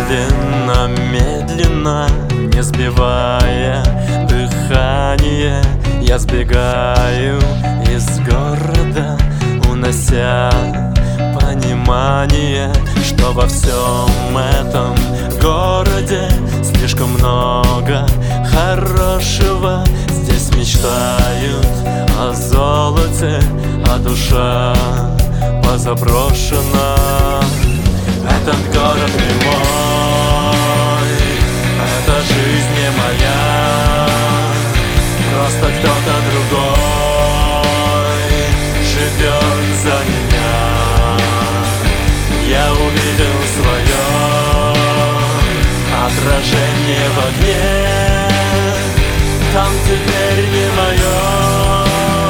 Медленно, медленно, не сбивая дыхание, я сбегаю из города, унося понимание, что во всем этом городе слишком много хорошего. Здесь мечтают о золоте, а душа позаброшена. Этот город не мой, эта жизнь не моя, просто кто-то другой живет за меня. Я увидел свое отражение в огне, там теперь не мое.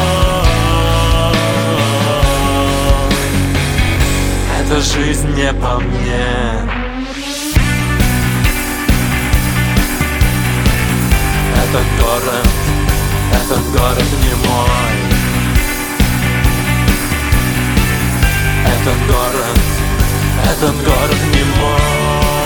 Эта жизнь не по мне. Этот город не мой. Этот город не мой.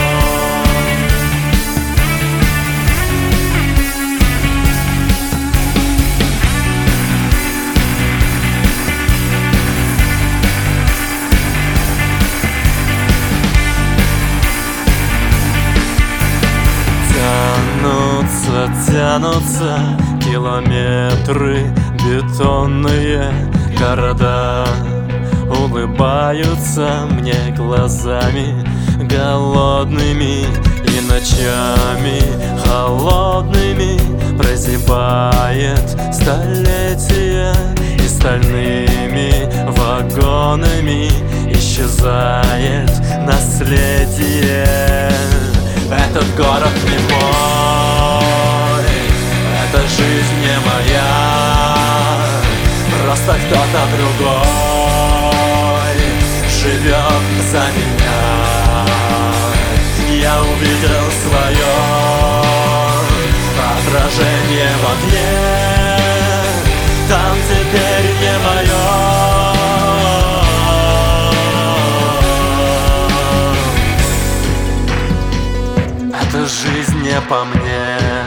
Тянутся километры бетонные, города улыбаются мне глазами голодными и ночами холодными. Прозябает столетия, и стальными вагонами исчезает наследие. Этот город не мой, эта жизнь не моя, просто кто-то другой живет за меня. Я увидел свое отражение в огне, там теперь не мое. Эта жизнь не по мне.